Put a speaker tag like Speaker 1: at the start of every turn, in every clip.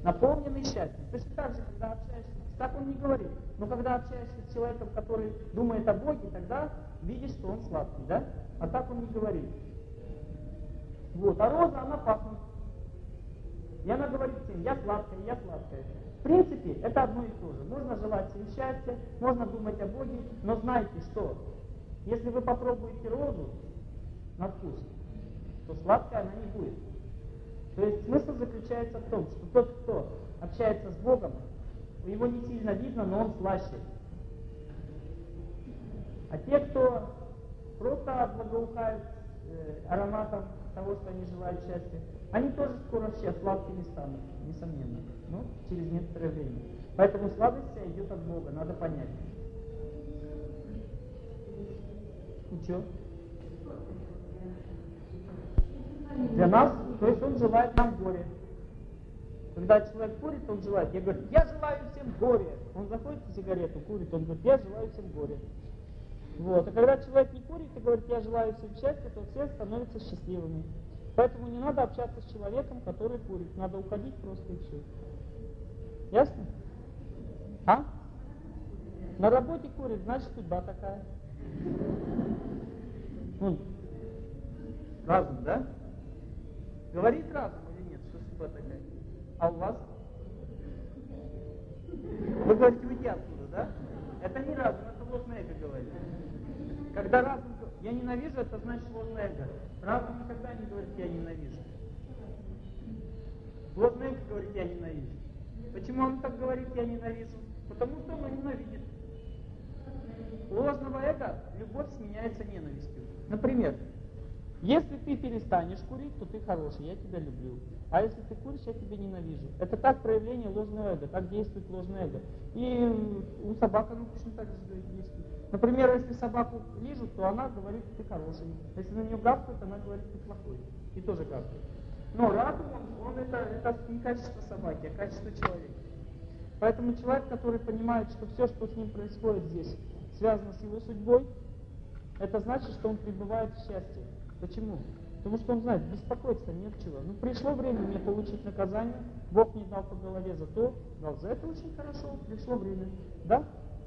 Speaker 1: наполненный счастьем. Точно так же, когда общаешься, так он не говорит. Но когда общаешься с человеком, который думает о Боге, тогда видишь, что он сладкий, да? А так он не говорит. Вот, а роза, она пахнет. И она говорит всем, я сладкая, я сладкая. В принципе, это одно и то же. Можно желать всем счастья, можно думать о Боге, но знайте, что если вы попробуете розу на вкус, то сладкая она не будет. То есть смысл заключается в том, что тот, кто общается с Богом, его не сильно видно, но он слаще. А те, кто просто благоухают ароматом того, что они желают счастья, они тоже скоро все сладкими станут, несомненно, но через некоторое время. Поэтому сладость вся идет от Бога, надо понять. И что? Для нас, то есть он желает нам горе. Когда человек курит, он желает. Я говорю, я желаю всем горе. Он заходит в сигарету, курит, он говорит, я желаю всем горе. Вот. А когда человек не курит и говорит, я желаю всем счастья, то все становятся счастливыми. Поэтому не надо общаться с человеком, который курит. Надо уходить просто и все. Ясно? А? На работе курит, значит судьба такая. Ну, разум, да? Говорит разум или нет, что судьба такая? А у вас? Вы говорите, уйди оттуда, да? Это не разум, это ложное эго говорит. Когда разум я ненавижу, это значит ложное эго. Разум никогда не говорит, я ненавижу. Ложное эго говорит, я ненавижу. Почему он так говорит, я ненавижу? Потому что он ненавидит. У ложного эго любовь сменяется ненавистью. Например, если ты перестанешь курить, то ты хороший, я тебя люблю. А если ты куришь, я тебя ненавижу. Это так проявление ложного эго, так действует ложное эго. И у собак оно точно так же действует. Например, если собаку лижут, то она говорит, ты хороший. Если на нее гавкают, она говорит, ты плохой. И тоже гавкает. Но разум, он это не качество собаки, а качество человека. Поэтому человек, который понимает, что все, что с ним происходит здесь, связано с его судьбой, это значит, что он пребывает в счастье. Почему? Потому что он знает, беспокоиться нет чего. Ну, пришло время мне получить наказание, Бог мне дал по голове за то, дал за это очень хорошо, пришло время. Да?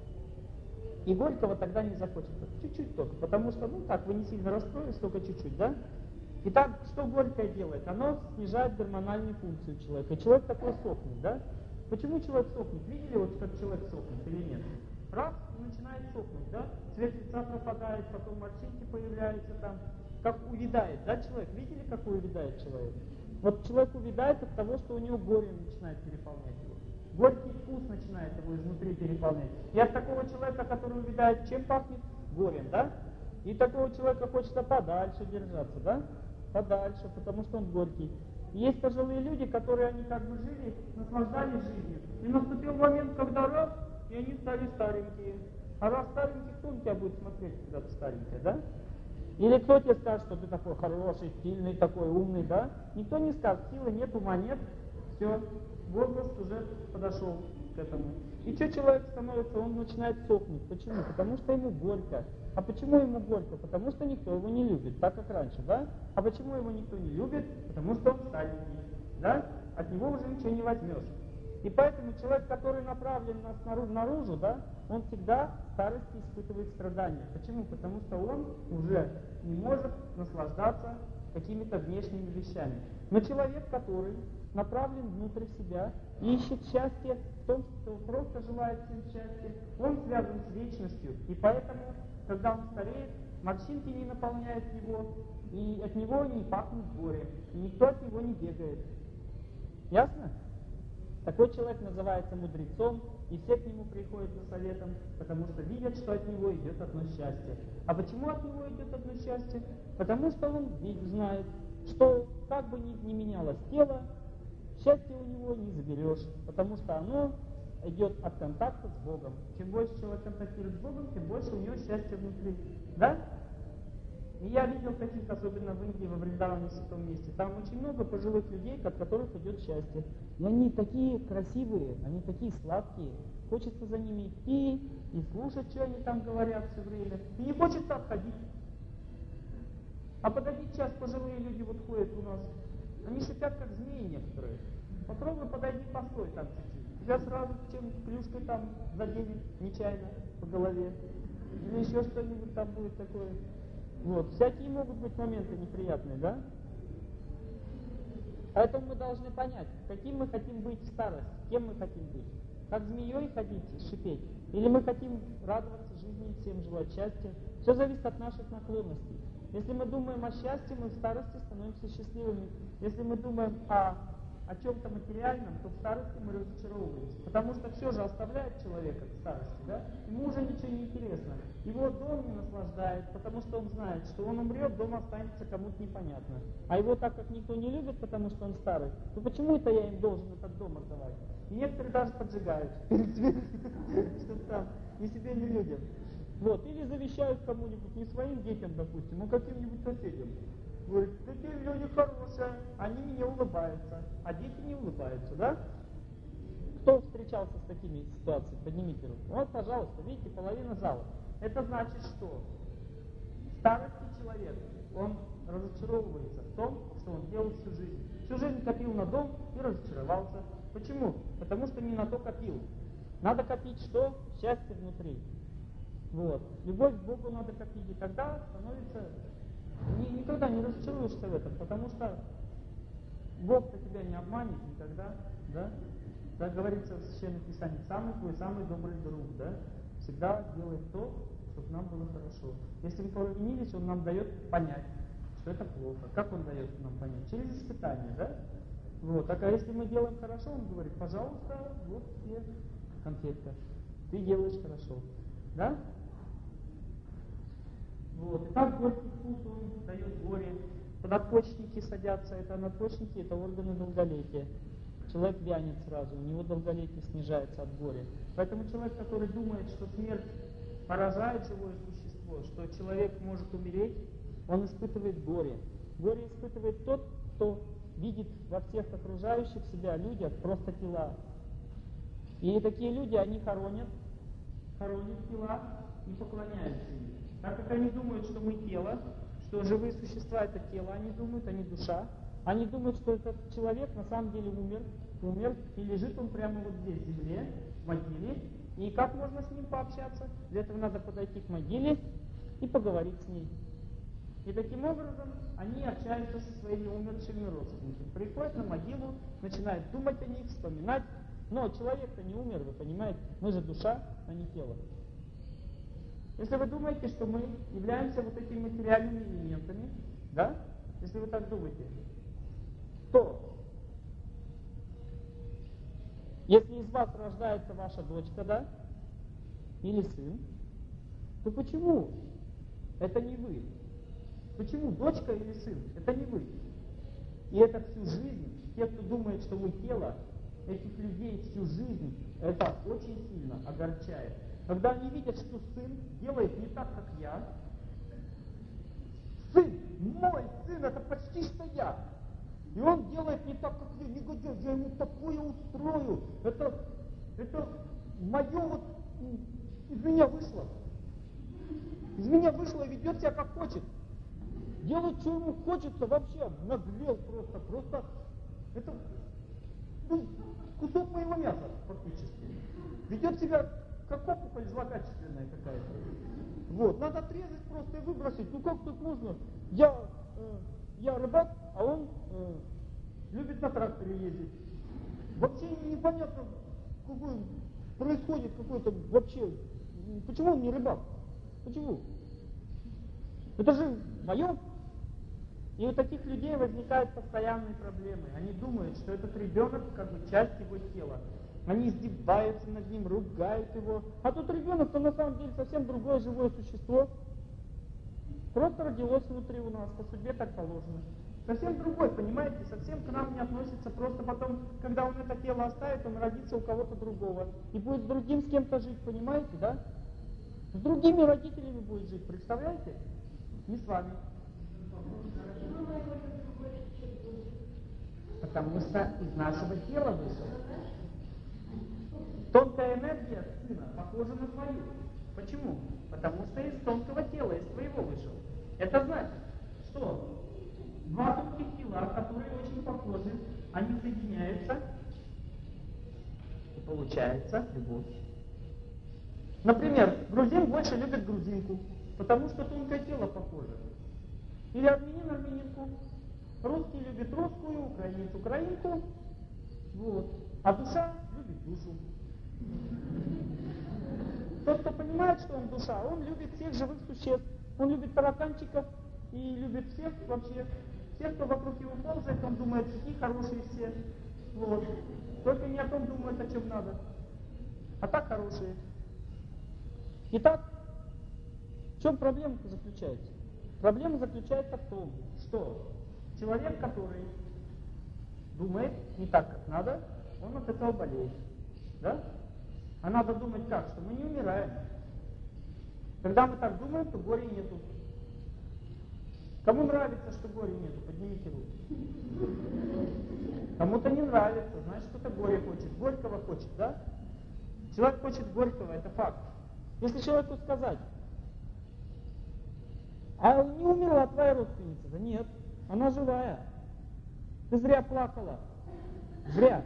Speaker 1: И горького тогда не захочется. Чуть-чуть только. Потому что, ну так, вы не сильно расстроились, только чуть-чуть, да? Итак, что горькое делает? Оно снижает гормональную функцию человека. И человек такой сохнет, да? Почему человек сохнет? Видели, вот как человек сохнет или нет? Раз, и начинает сохнуть, да? Цвет лица пропадает, потом морщинки появляются там. Как увядает, да, человек? Видели, как увядает человек? Вот человек увядает от того, что у него горе начинает переполнять его. Горький вкус начинает его изнутри переполнять. И от такого человека, который увядает, чем пахнет? Горем, да? И такого человека хочется подальше держаться, да? Подальше, потому что он горький. Есть пожилые люди, которые они как бы жили, наслаждались жизнью. И наступил момент, когда раз, и они стали старенькие. А раз старенький, кто на тебя будет смотреть, когда ты старенькая, да? Или кто тебе скажет, что ты такой хороший, сильный, такой умный, да? Никто не скажет, силы нет, ума нет, все, возраст уже подошел к этому. И что человек становится, он начинает сохнуть. Почему? Потому что ему горько. А почему ему горько? Потому что никто его не любит, так как раньше, да? А почему его никто не любит? Потому что он старенький, да? От него уже ничего не возьмешь. И поэтому человек, который направлен наружу, да, он всегда в старости испытывает страдания. Почему? Потому что он уже не может наслаждаться какими-то внешними вещами. Но человек, который направлен внутрь себя, ищет счастье в том, что просто желает всем счастья, он связан с вечностью. И поэтому, когда он стареет, морщинки не наполняют его, и от него не пахнет горе, и никто от него не бегает. Ясно? Такой человек называется мудрецом, и все к нему приходят за советом, потому что видят, что от него идет одно счастье. А почему от него идет одно счастье? Потому что он знает, что как бы ни менялось тело, счастье у него не заберешь, потому что оно идет от контакта с Богом. Чем больше человек контактирует с Богом, тем больше у него счастья внутри. Да? И я видел таких, особенно в Индии, во Вриндаване, в святом месте. Там очень много пожилых людей, от которых идет счастье. И они такие красивые, они такие сладкие. Хочется за ними идти и слушать, что они там говорят все время. И не хочется отходить. А подойди час, пожилые люди вот ходят у нас. Они шипят, как змеи некоторые. Попробуй подойди, постой там чуть-чуть. Тебя сразу чем клюшкой там заденет нечаянно по голове. Или еще что-нибудь там будет такое. Вот. Всякие могут быть моменты неприятные, да? Поэтому мы должны понять, каким мы хотим быть в старости, кем мы хотим быть. Как змеей ходить, шипеть? Или мы хотим радоваться жизни, всем желать счастья? Все зависит от наших наклонностей. Если мы думаем о счастье, мы в старости становимся счастливыми. Если мы думаем о чем-то материальном, то в старости мы разочаровываемся. Потому что все же оставляет человека в старости, да? Ему уже ничего не интересно. Его дом не наслаждает, потому что он знает, что он умрет, дом останется кому-то непонятно. А его так как никто не любит, потому что он старый, то почему это я им должен этот дом отдавать? И некоторые даже поджигают перед смертью, чтобы там ни себе, ни людям. Вот. Или завещают кому-нибудь, не своим детям, допустим, а каким-нибудь соседям. Говорит, такие люди хорошие, они мне улыбаются, а дети не улыбаются, да? Кто встречался с такими ситуациями? Поднимите руку. Вот, пожалуйста, видите, половина зала. Это значит, что в старости человек, он разочаровывается в том, что он делал всю жизнь. Всю жизнь копил на дом и разочаровался. Почему? Потому что не на то копил. Надо копить что? Счастье внутри. Вот. Любовь к Богу надо копить, и тогда становится... Никогда не разочаруешься в этом, потому что Бог-то тебя не обманет никогда, да? Как говорится в Священном Писании, твой самый добрый друг, да? Всегда делает то, чтобы нам было хорошо. Если мы провинились, Он нам дает понять, что это плохо. Как Он дает нам понять? Через испытания, да? Вот. А если мы делаем хорошо, Он говорит, пожалуйста, вот тебе конфетка. Ты делаешь хорошо. Да? Вот. И так горький вкус, он дает горе. Надпочечники садятся, это надпочечники, это органы долголетия. Человек вянет сразу, у него долголетие снижается от горя. Поэтому человек, который думает, что смерть поражает живое существо, что человек может умереть, он испытывает горе. Горе испытывает тот, кто видит во всех окружающих себя людях просто тела. И такие люди, они хоронят тела и поклоняются им. Так как они думают, что мы тело, что живые существа это тело, они думают, они душа. Они думают, что этот человек на самом деле умер, и лежит он прямо вот здесь, в земле, в могиле. И как можно с ним пообщаться? Для этого надо подойти к могиле и поговорить с ней. И таким образом они общаются со своими умершими родственниками. Приходят на могилу, начинают думать о них, вспоминать. Но человек-то не умер, вы понимаете? Мы же душа, а не тело. Если вы думаете, что мы являемся вот этими материальными элементами, да? Если вы так думаете, то если из вас рождается ваша дочка, да? Или сын, то почему это не вы? Почему дочка или сын? Это не вы. И это всю жизнь, те, кто думает, что вы тело, этих людей всю жизнь, это очень сильно огорчает. Когда они видят, что сын делает не так, как я. Сын, мой сын, это почти что я. И он делает не так, как я, негодяй, я ему такое устрою. Это мое вот из меня вышло. Из меня вышло и ведет себя как хочет. Делает, что ему хочется, вообще наглел просто. Это кусок моего мяса фактически. Ведет себя как опухоль злокачественная какая-то. Вот, надо отрезать просто и выбросить. Ну как так можно? Я рыбак, а он любит на тракторе ездить. Вообще непонятно, какой происходит какой-то вообще. Почему он не рыбак? Почему? Это же мое. И у таких людей возникают постоянные проблемы. Они думают, что этот ребенок как бы часть его тела. Они издеваются над ним, ругают его. А тот ребенок-то на самом деле совсем другое живое существо. Просто родилось внутри у нас, по судьбе так положено. Совсем другой, понимаете, совсем к нам не относится. Просто потом, когда он это тело оставит, он родится у кого-то другого. И будет с другим с кем-то жить, понимаете, да? С другими родителями будет жить, представляете? Не с вами. Потому что из нашего тела вышел. Тонкая энергия сына похожа на твою. Почему? Потому что из тонкого тела, из твоего вышел. Это значит, что два тонких тела, которые очень похожи, они соединяются получается любовь. Например, грузин больше любит грузинку, потому что тонкое тело похоже. Или армянин армянинку. Русский любит русскую, украинец украинку. Вот. А душа любит душу. Тот, кто понимает, что он душа, он любит всех живых существ. Он любит тараканчиков и любит всех вообще. Всех, кто вокруг него ползает, он думает, какие хорошие все. Вот. Только не о том думает, о чем надо. А так хорошие. Итак, в чем проблема заключается? Проблема заключается в том, что человек, который думает не так, как надо, он от этого болеет. Да? А надо думать как? Что мы не умираем. Когда мы так думаем, то горя нету. Кому нравится, что горя нету? Поднимите руку. Кому-то не нравится, значит, кто-то горе хочет. Горького хочет, да? Человек хочет горького, это факт. Если человеку сказать, а не умерла твоя родственница? Да нет, она живая. Ты зря плакала. Зря.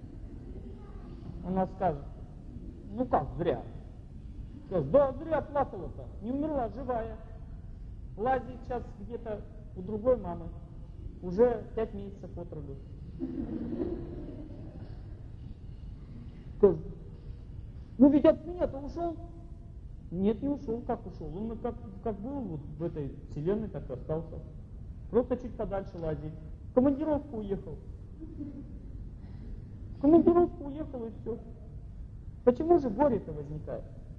Speaker 1: Она скажет, ну как зря? Скажет, да, зря плакала-то. Не умерла, живая. Лазит сейчас где-то у другой мамы. Уже 5 месяцев от роду. Скажет, ну ведь от меня-то ушел. Нет, не ушел. Как ушел? Он как был вот в этой вселенной, так и остался. Просто чуть подальше лазит. В командировку уехал. В командировку уехал и все. Почему же горе-то возникает?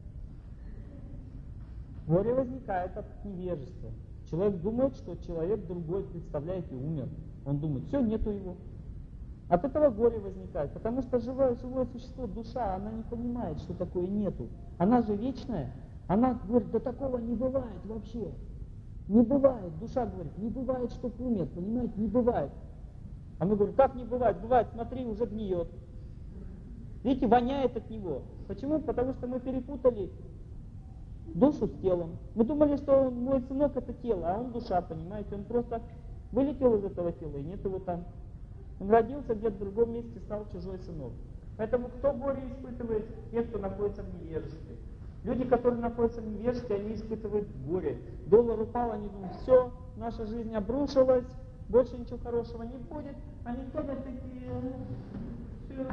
Speaker 1: Горе возникает от невежества. Человек думает, что человек другой, представляете, умер. Он думает, все, нету его. От этого горе возникает, потому что живое существо, душа, она не понимает, что такое нету. Она же вечная. Она говорит, да такого не бывает вообще. Не бывает. Душа говорит, не бывает, что умер, понимаете, не бывает. А мы говорим, как не бывает? Бывает, смотри, уже гниет. Видите, воняет от него. Почему? Потому что мы перепутали душу с телом. Мы думали, что мой сынок это тело, а он душа, понимаете. Он просто вылетел из этого тела, и нет его там. Он родился где-то в другом месте, стал чужой сынок. Поэтому кто горе испытывает? Те, кто находится в невежестве. Люди, которые находятся в невежестве, они испытывают горе. Доллар упал, они думают, все, наша жизнь обрушилась, больше ничего хорошего не будет. Они ходят такие, все,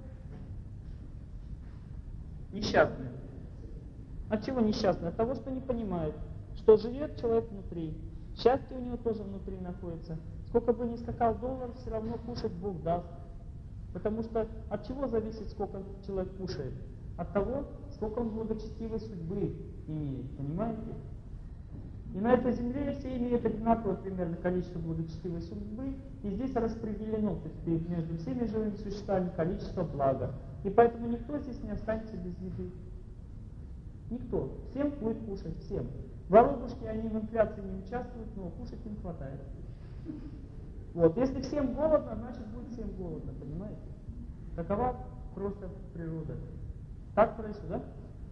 Speaker 1: несчастные. От чего несчастные? От того, что не понимают, что живет человек внутри. Счастье у него тоже внутри находится. Сколько бы ни скакал доллар, все равно кушать Бог даст. Потому что от чего зависит, сколько человек кушает? От того, сколько он благочестивой судьбы имеет. Понимаете? И на этой земле все имеют одинаковое примерно количество благочестивой судьбы. И здесь распределено, то есть между всеми живыми существами количество блага. И поэтому никто здесь не останется без еды. Никто. Всем будет кушать, всем. Воробушки, они в инфляции не участвуют, но кушать им хватает. Вот. Если всем голодно, значит будет всем голодно, понимаете? Такова просто природа. Так происходит, да?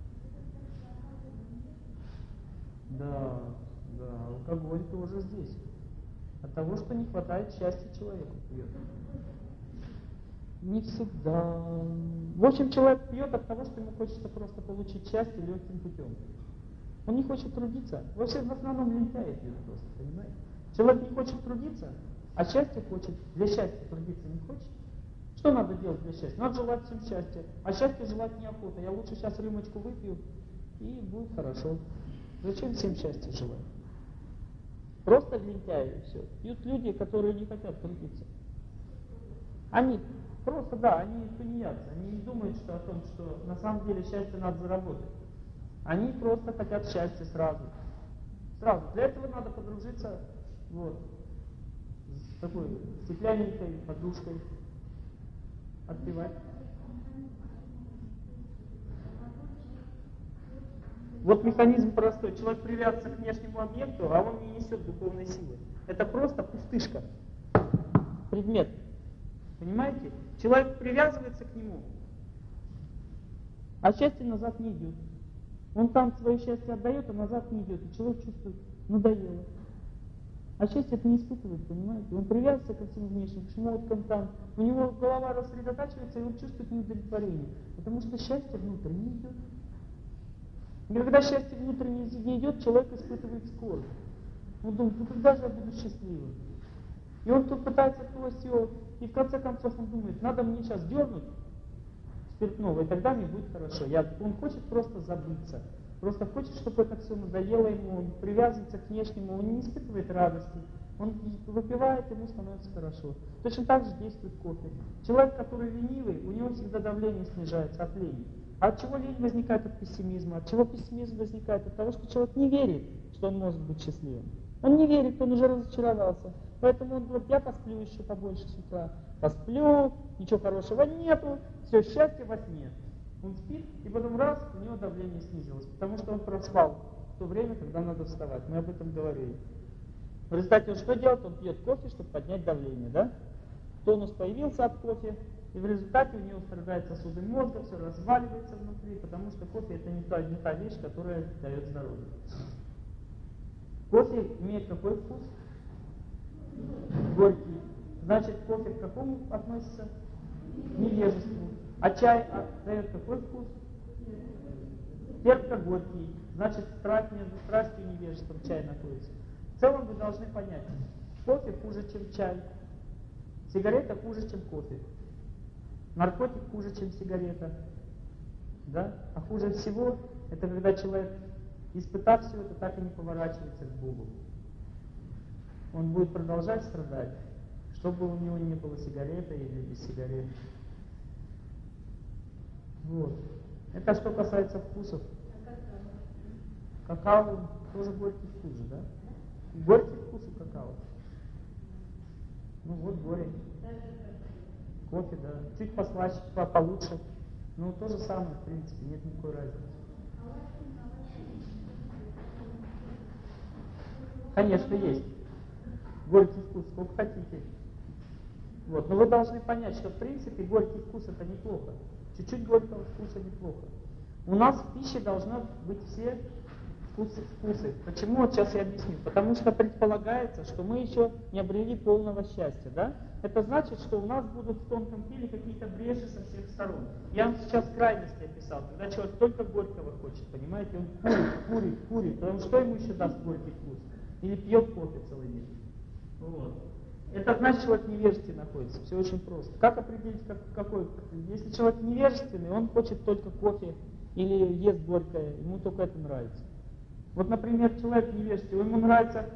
Speaker 1: Да, алкоголь тоже здесь. От того, что не хватает счастья человеку пьет. Не всегда. В общем, человек пьет от того, что ему хочется просто получить счастье легким путем. Он не хочет трудиться. Вообще в основном лентяи пьют просто, понимаете? Человек не хочет трудиться, а счастье хочет. Для счастья трудиться не хочет. Что надо делать для счастья? Надо желать всем счастья. А счастье желать неохота. Я лучше сейчас рюмочку выпью, и будет хорошо. Зачем всем счастье желать? Просто лентяи и все. Пьют люди, которые не хотят трудиться. Они просто, да, они тунеядцы. Они не думают о том, что на самом деле счастье надо заработать. Они просто хотят счастья сразу. Сразу. Для этого надо подружиться вот, с такой стеклянненькой подружкой. Отпевать. Вот механизм простой. Человек привязывается к внешнему объекту, а он не несет духовной силы. Это просто пустышка. Предмет. Понимаете? Человек привязывается к нему, а счастье назад не идет. Он там свое счастье отдает, а назад не идет. И человек чувствует, надоело. А счастье это не испытывает, понимаете? Он привязывается ко всем внешним шмоткам там, у него голова рассредотачивается, и он чувствует неудовлетворение. Потому что счастье внутренне идет. И когда счастье внутренне не идет, человек испытывает скорбь. Он думает, ну когда же я буду счастливым? И он тут пытается то все, и в конце концов он думает, надо мне сейчас дернуть спиртного, и тогда мне будет хорошо. Он хочет просто забыться. Просто хочет, чтобы это все надоело ему, он привязывается к внешнему, он не испытывает радости. Он выпивает, ему становится хорошо. Точно так же действует кофе. Человек, который ленивый, у него всегда давление снижается от лени. А от чего лень возникает? От пессимизма. От чего пессимизм возникает? От того, что человек не верит, что он может быть счастливым. Он не верит, он уже разочаровался. Поэтому он говорит, я посплю еще побольше с утра. Посплю, ничего хорошего нету, все, счастье во сне. Он спит, и потом раз, у него давление снизилось, потому что он проспал в то время, когда надо вставать. Мы об этом говорили. В результате он что делает? Он пьет кофе, чтобы поднять давление, да? Тонус появился от кофе, и в результате у него страдают сосуды мозга, все разваливается внутри, потому что кофе это не та вещь, которая дает здоровье. Кофе имеет какой вкус? Горький. Значит, кофе к какому относится? К невежеству. А чай дает какой вкус? Терпко-горький. Значит, страсть между страстью и невежеством чай находится. В целом вы должны понять, кофе хуже, чем чай. Сигарета хуже, чем кофе. Наркотик хуже, чем сигарета. Да? А хуже всего, это когда человек, испытав все это, так и не поворачивается к Богу. Он будет продолжать страдать, чтобы у него не было сигареты или без сигареты. Вот. Это что касается вкусов. Какао тоже горький вкус, да? Горький вкус у какао. Ну вот горе. Кофе, да. Чуть послаще, получше. Ну то же самое, в принципе, нет никакой разницы. Конечно, есть. Горький вкус, сколько хотите. Вот. Но вы должны понять, что в принципе горький вкус это неплохо. Чуть-чуть горького вкуса неплохо. У нас в пище должны быть все вкусы. Почему? Вот сейчас я объясню. Потому что предполагается, что мы еще не обрели полного счастья. Да? Это значит, что у нас будут в тонком теле какие-то бреши со всех сторон. Я вам сейчас крайности описал. Когда человек только горького хочет, понимаете, он курит. Потому что ему еще даст горький вкус? Или пьет кофе целый день. Вот. Это значит, что человек невежественный находится. Все очень просто. Как определить, какой? Если человек невежественный, он хочет только кофе или ест горькое, ему только это нравится. Вот, например, человек невежественный, ему нравится...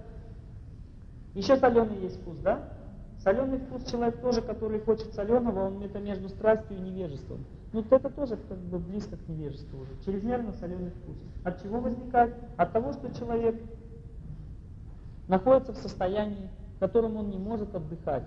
Speaker 1: Еще соленый есть вкус, да? Соленый вкус человек тоже, который хочет соленого, он это между страстью и невежеством. Ну, это тоже как бы близко к невежеству уже. Чрезмерно соленый вкус. От чего возникает? От того, что человек находится в состоянии, в котором он не может отдыхать.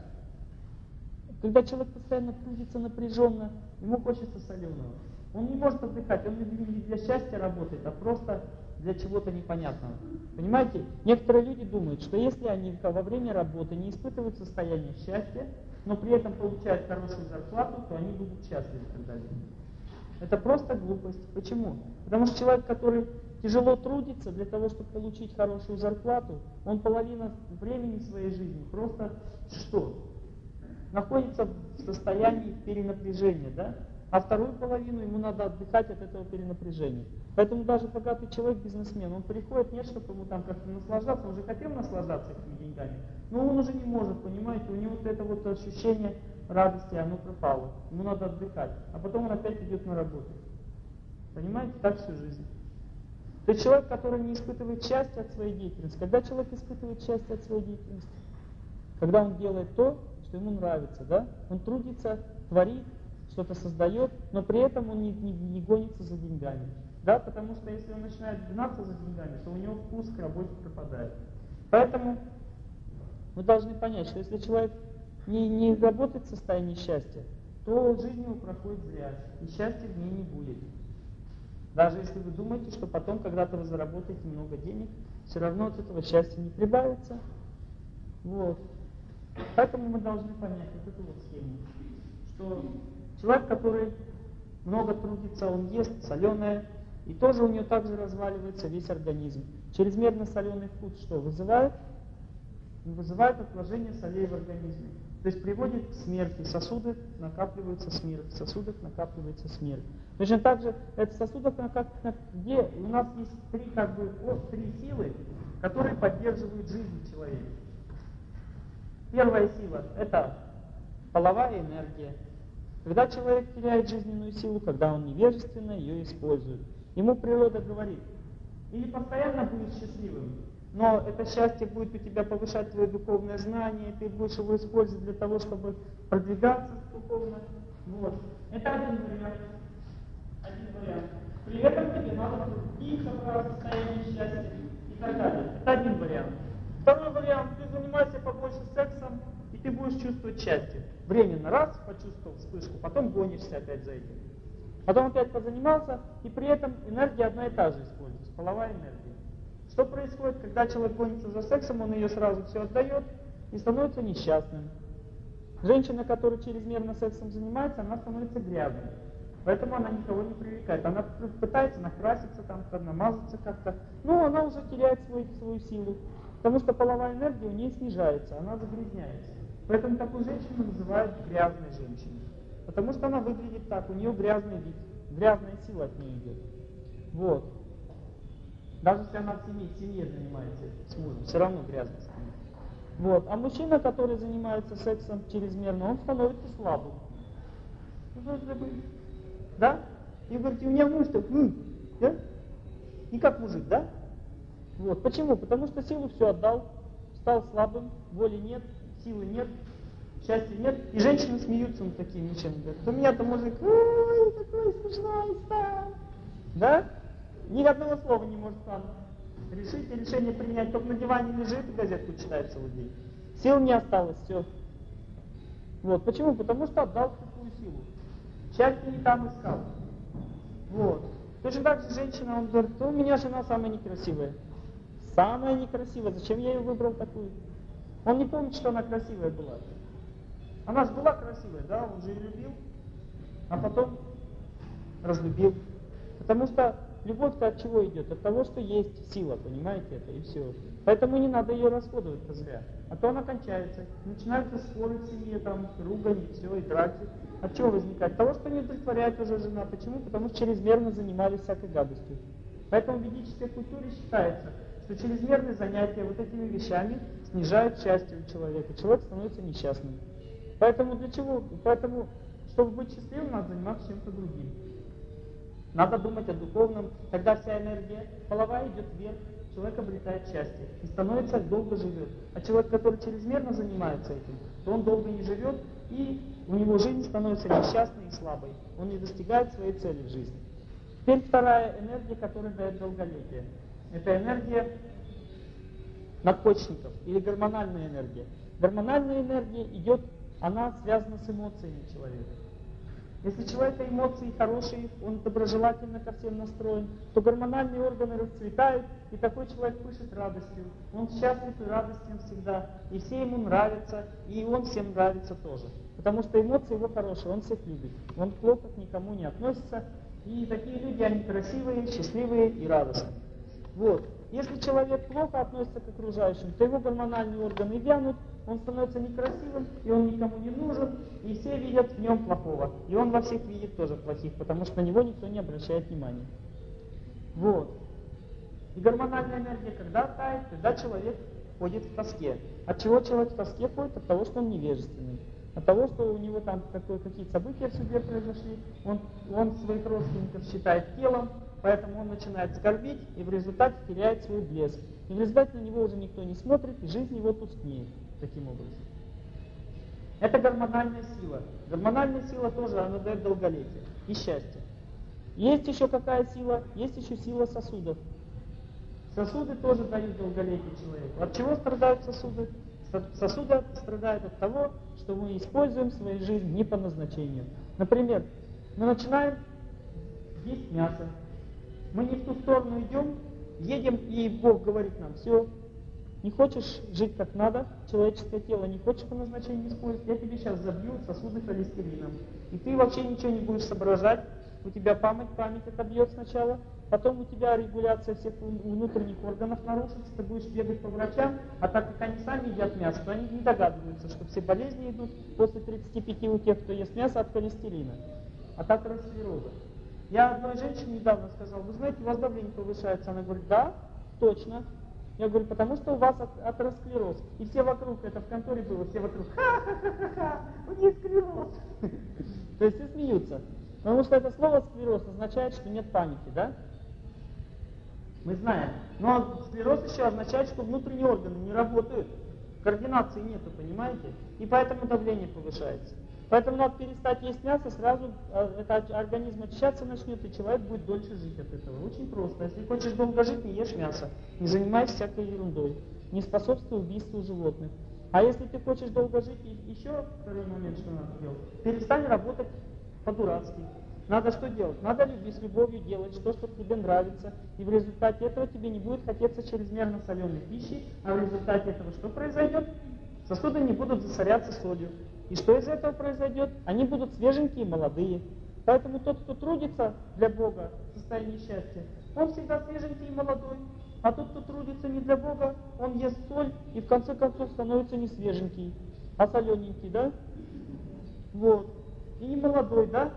Speaker 1: Когда человек постоянно трудится напряженно, ему хочется соленого. Он не может отдыхать, он не для счастья работает, а просто для чего-то непонятного. Понимаете? Некоторые люди думают, что если они во время работы не испытывают состояние счастья, но при этом получают хорошую зарплату, то они будут счастливы и так далее. Это просто глупость. Почему? Потому что человек, который тяжело трудится для того, чтобы получить хорошую зарплату, он половину времени своей жизни просто что? Находится в состоянии перенапряжения, да? А вторую половину ему надо отдыхать от этого перенапряжения. Поэтому даже богатый человек, бизнесмен, он приходит, нет, чтобы ему там как-то наслаждаться, он уже хотел наслаждаться этими деньгами, но он уже не может, понимаете, у него вот это вот ощущение радости, оно пропало, ему надо отдыхать, а потом он опять идет на работу. Понимаете, так всю жизнь. То есть человек, который не испытывает счастья от своей деятельности. Когда человек испытывает счастье от своей деятельности? Когда он делает то, что ему нравится, да? Он трудится, творит, что-то создает, но при этом он не гонится за деньгами. Да? Потому что если он начинает гнаться за деньгами, то у него вкус к работе пропадает. Поэтому мы должны понять, что если человек не работает в состоянии счастья, то жизнь его проходит зря, и счастья в ней не будет. Даже если вы думаете, что потом, когда-то вы заработаете много денег, все равно от этого счастья не прибавится. Вот. Поэтому мы должны понять вот эту вот схему, что человек, который много трудится, он ест соленое, и тоже у него также разваливается весь организм. Чрезмерно соленый вкус что вызывает? вызывает отложение солей в организме. То есть приводит к смерти. В сосудах накапливается смерть. В сосудах накапливается смерть. Точно так же, это в сосудах, где у нас есть три силы, которые поддерживают жизнь человека. Первая сила – это половая энергия. Когда человек теряет жизненную силу, когда он невежественно ее использует. Ему природа говорит, или постоянно будешь счастливым, но это счастье будет у тебя повышать твое духовное знание, ты будешь его использовать для того, чтобы продвигаться духовно. Вот. Это один вариант. При этом тебе надо трудиться в состоянии счастья и так далее. Это один вариант. Второй вариант, ты занимайся побольше сексом, и ты будешь чувствовать счастье. Временно раз, почувствовал вспышку, потом гонишься опять за этим. Потом опять позанимался, и при этом энергия одна и та же используется, половая энергия. Что происходит, когда человек гонится за сексом, он ее сразу все отдает и становится несчастным. Женщина, которая чрезмерно сексом занимается, она становится грязной. Поэтому она никого не привлекает. Она пытается накраситься, намазаться как-то, но она уже теряет свою силу. Потому что половая энергия у нее снижается, она загрязняется. Поэтому такую женщину называют грязной женщиной. Потому что она выглядит так, у нее грязный вид, грязная сила от нее идет. Вот. Даже если она в семье занимается с мужем, все равно грязно становится. Вот. А мужчина, который занимается сексом чрезмерно, он становится слабым. Да? И говорите, у меня муж такой, да? Не как мужик, да? Вот. Почему? Потому что силу все отдал, стал слабым, воли нет, силы нет, счастья нет. И женщины смеются над такими вещами. Говорят, у меня-то мужик, ой, такой смешной стал. Да? Ни одного слова не может сам решить и решение принять. Только на диване лежит и газетку читает целый день. Сил не осталось, все. Вот. Почему? Потому что отдал такую силу. Счастье не там искал. Вот. Точно так же женщина, он говорит, у меня жена самая некрасивая. Самая некрасивая. Зачем я ее выбрал такую? Он не помнит, что она красивая была. Она же была красивая, да, он же ее любил, а потом разлюбил. Потому что любовь-то от чего идет? От того, что есть сила, понимаете это, и все. Поэтому не надо ее расходовать-то зря. А то она кончается. Начинаются споры в семье, ругань, и все, и драки. От чего возникает? От того, что не удовлетворяет уже жена. Почему? Потому что чрезмерно занимались всякой гадостью. Поэтому в ведической культуре считается, что чрезмерные занятия вот этими вещами снижают счастье у человека. Человек становится несчастным. Поэтому для чего? Поэтому, чтобы быть счастливым, надо заниматься чем-то другим. Надо думать о духовном. Тогда вся энергия половая идет вверх, человек обретает счастье и становится, долго живет. А человек, который чрезмерно занимается этим, то он долго не живет, и у него жизнь становится несчастной и слабой. Он не достигает своей цели в жизни. Теперь вторая энергия, которая дает долголетие. Это энергия надпочечников или гормональная энергия. Гормональная энергия идет, она связана с эмоциями человека. Если у человека эмоции хорошие, он доброжелательно ко всем настроен, то гормональные органы расцветают, и такой человек пышет радостью. Он счастлив и радостен всегда, и все ему нравятся, и он всем нравится тоже. Потому что эмоции его хорошие, он всех любит. Он плохо к никому не относится, и такие люди, они красивые, счастливые и радостные. Вот. Если человек плохо относится к окружающим, то его гормональные органы вянут, он становится некрасивым, и он никому не нужен, и все видят в нем плохого. И он во всех видит тоже плохих, потому что на него никто не обращает внимания. Вот. И гормональная энергия когда тает, когда человек ходит в тоске. От чего человек в тоске ходит? От того, что он невежественный. От того, что у него там какие-то события в судьбе произошли, он своих родственников считает телом, поэтому он начинает скорбить и в результате теряет свой блеск. И в результате на него уже никто не смотрит, и жизнь его тускнеет таким образом. Это гормональная сила. Гормональная сила тоже, она дает долголетие и счастье. Есть еще какая сила? Есть еще сила сосудов. Сосуды тоже дают долголетие человеку. От чего страдают сосуды? Сосуды страдают от того, что мы используем свою жизнь не по назначению. Например, мы начинаем есть мясо. Мы не в ту сторону идем, едем, и Бог говорит нам, все, не хочешь жить как надо, человеческое тело не хочешь по назначению использовать, я тебе сейчас забью сосуды холестерином. И ты вообще ничего не будешь соображать, у тебя память отобьет сначала, потом у тебя регуляция всех внутренних органов нарушится, ты будешь бегать по врачам, а так как они сами едят мясо, то они не догадываются, что все болезни идут после 35 у тех, кто ест мясо, от холестерина, от атеросклероза. Я одной женщине недавно сказал, вы знаете, у вас давление повышается. Она говорит, да, точно. Я говорю, потому что у вас атеросклероз. И все вокруг, это в конторе было, все вокруг, ха-ха-ха-ха, у них склероз. То есть все смеются. Потому что это слово склероз означает, что нет памяти, да? Мы знаем. Но склероз еще означает, что внутренние органы не работают. Координации нету, понимаете? И поэтому давление повышается. Поэтому надо перестать есть мясо, сразу это организм очищаться начнет, и человек будет дольше жить от этого. Очень просто. Если хочешь долго жить, не ешь мясо. Не занимайся всякой ерундой. Не способствуй убийству животных. А если ты хочешь долго жить, еще второй момент, что надо делать, перестань работать по-дурацки. Надо что делать? Надо с любовью делать то, что тебе нравится. И в результате этого тебе не будет хотеться чрезмерно соленой пищи, а в результате этого что произойдет? Сосуды не будут засоряться солью. И что из этого произойдет? Они будут свеженькие и молодые. Поэтому тот, кто трудится для Бога в состоянии счастья, он всегда свеженький и молодой. А тот, кто трудится не для Бога, он ест соль и в конце концов становится не свеженький, а солененький, да? Вот. И не молодой, да?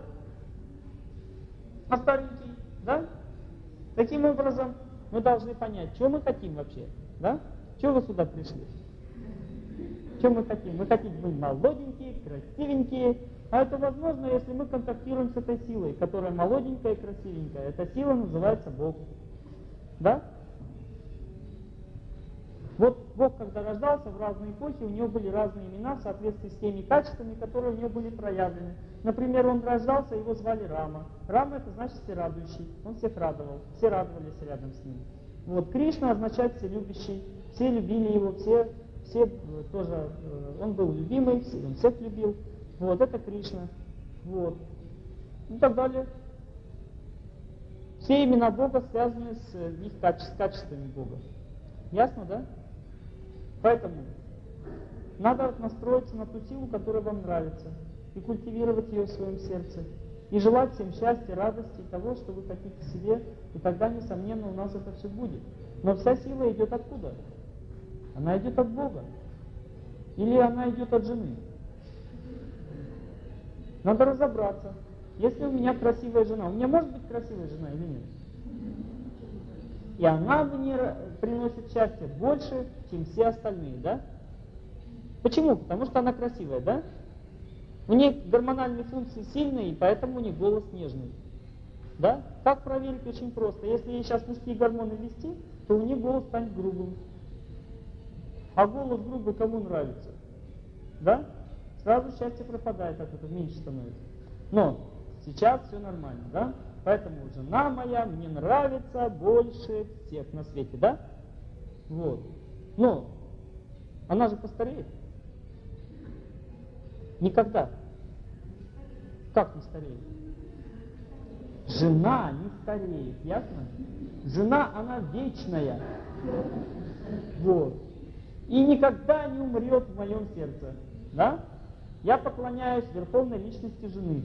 Speaker 1: А старенький, да? Таким образом, мы должны понять, что мы хотим вообще, да? Чего вы сюда пришли? Что мы хотим? Мы хотим быть молоденькие, красивенькие. А это возможно, если мы контактируем с этой силой, которая молоденькая и красивенькая. Эта сила называется Бог. Да? Вот Бог, когда рождался в разные эпохи, у него были разные имена в соответствии с теми качествами, которые у него были проявлены. Например, он рождался, его звали Рама. Рама — это значит всерадующий. Он всех радовал. Все радовались рядом с ним. Вот. Кришна означает вселюбящий. Все любили его, все тоже, он был любимый, он всех любил. Вот, это Кришна. Вот. И так далее. Все имена Бога связаны с их качествами Бога. Ясно, да? Поэтому надо настроиться на ту силу, которая вам нравится, и культивировать ее в своем сердце. И желать всем счастья, радости и того, что вы хотите себе, и тогда, несомненно, у нас это все будет. Но вся сила идет откуда? Она идет от Бога. Или она идет от жены? Надо разобраться. Если у меня красивая жена, у меня может быть красивая жена или нет? И она мне приносит счастье больше, чем все остальные, да? Почему? Потому что она красивая, да? У нее гормональные функции сильные, и поэтому у нее голос нежный. Да? Как проверить? Очень просто. Если ей сейчас мужские гормоны ввести, то у нее голос станет грубым. А голос грубый кому нравится? Да? Сразу счастье пропадает от этого, меньше становится. Но сейчас все нормально, да? Поэтому жена моя мне нравится больше всех на свете, да? Вот. Но она же постареет. Никогда. Как не стареет? Жена не стареет, ясно? Жена, она вечная. Вот. И никогда не умрет в моем сердце. Да? Я поклоняюсь верховной личности жены.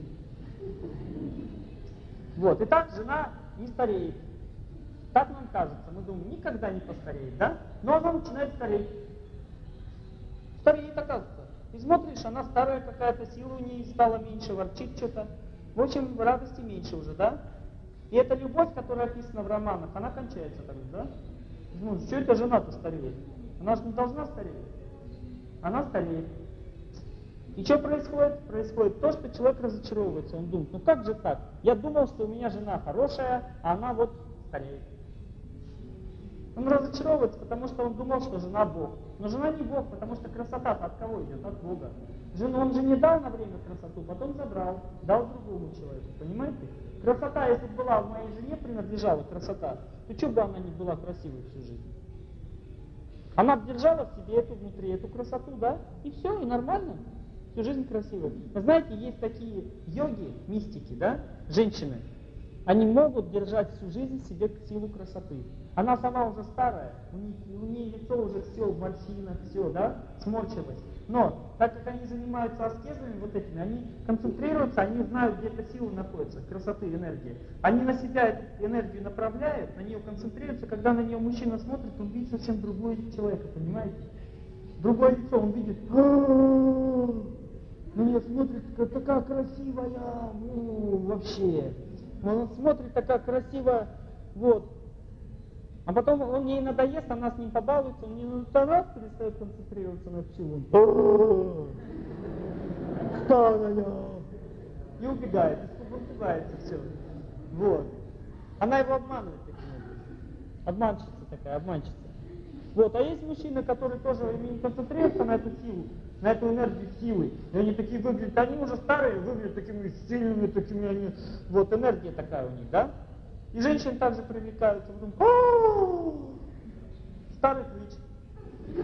Speaker 1: Вот. Итак, жена не стареет. Так нам кажется. Мы думаем, никогда не постареет, да? Но она начинает стареть. Стареет, оказывается. И смотришь, она старая какая-то, сила у нее стала меньше, ворчит что-то. В общем, радости меньше уже, да? И эта любовь, которая описана в романах, она кончается так, да? Ну, что эта жена-то стареет? Она же не должна стареть. Она стареет. И что происходит? Происходит то, что человек разочаровывается. Он думает, ну как же так? Я думал, что у меня жена хорошая, а она вот стареет. Он разочаровывается, потому что он думал, что жена Бог. Но жена не Бог, потому что красота-то от кого идет? От Бога. Он же не дал на время красоту, потом забрал, дал другому человеку. Понимаете? Красота, если бы была в моей жене, принадлежала красота, то что бы она не была красивой всю жизнь? Она держала в себе эту внутри, эту красоту, да? И все, и нормально. Всю жизнь красивая. Вы знаете, есть такие йоги, мистики, да? Женщины. Они могут держать всю жизнь в себе силу красоты. Она сама уже старая, у нее лицо уже все в морщинах, все, да, сморщилось. Но, так как они занимаются аскезами вот этими, они концентрируются, они знают, где эта сила находится, красоты, энергии. Они на себя эту энергию направляют, на нее концентрируются. Когда на нее мужчина смотрит, он видит совсем другое человека, понимаете? Другое лицо, он видит, на нее смотрит, такая красивая, вообще. Он смотрит, такая красивая, вот. А потом он ей надоест, она с ним побалуется, он не раз перестает концентрироваться на всем. Старая! И убегает, он пугается, все. Вот. Она его обманывает таким образом. Обманщица такая, обманщица. Вот. А есть мужчины, которые тоже не концентрируются на эту силу, на эту энергию силы. И они такие выглядят, они уже старые, выглядят такими сильными, такими они. Вот энергия такая у них, да? И женщины также привлекаются, потом, старый ключ.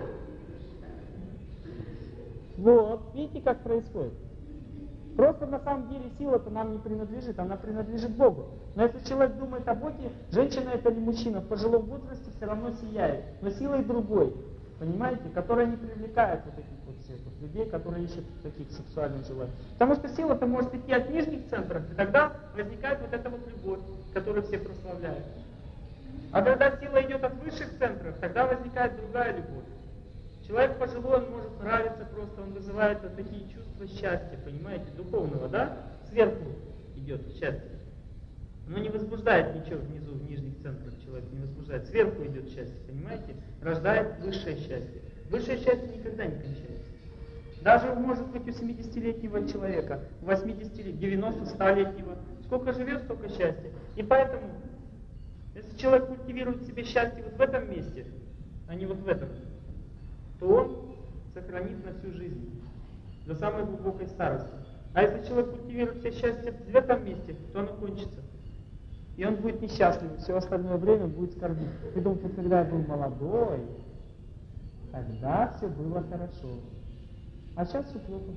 Speaker 1: Вот, видите, как происходит? Просто на самом деле сила-то нам не принадлежит, она принадлежит Богу. Но если человек думает о Боге, женщина это или мужчина в пожилом возрасте все равно сияет. Но силой другой, понимаете, которая не привлекает вот этих вот всех вот людей, которые ищут таких сексуальных желаний. Потому что сила-то может идти от нижних центров, и тогда возникает вот эта вот любовь, которую все прославляют. А когда сила идет от высших центров, тогда возникает другая любовь. Человек пожилой, он может нравиться просто, он вызывает вот такие чувства счастья, понимаете, духовного, да? Сверху идет счастье. Оно не возбуждает ничего внизу, в нижних центрах человека, не возбуждает. Сверху идет счастье, понимаете? Рождает высшее счастье. Высшее счастье никогда не кончается. Даже может быть у 70-летнего человека, у 80-летнего, 90-100-летнего. Сколько живет, столько счастья. И поэтому, если человек культивирует в себе счастье вот в этом месте, а не вот в этом, то он сохранит на всю жизнь, до самой глубокой старости. А если человек культивирует себе счастье в этом месте, то оно кончится. И он будет несчастлив, все остальное время будет скорбить. И думать, вот когда я был молодой, тогда все было хорошо. А сейчас все плохо.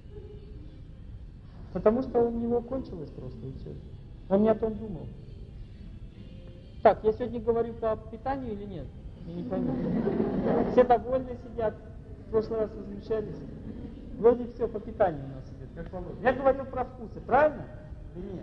Speaker 1: Потому что у него кончилось просто, и все. Он не о том думал. Так, я сегодня говорю по питанию или нет? Я не пойму. Все довольны сидят. В прошлый раз возмущались. Вроде все по питанию у нас идет, как положено. Я говорил про вкусы, правильно? Или нет?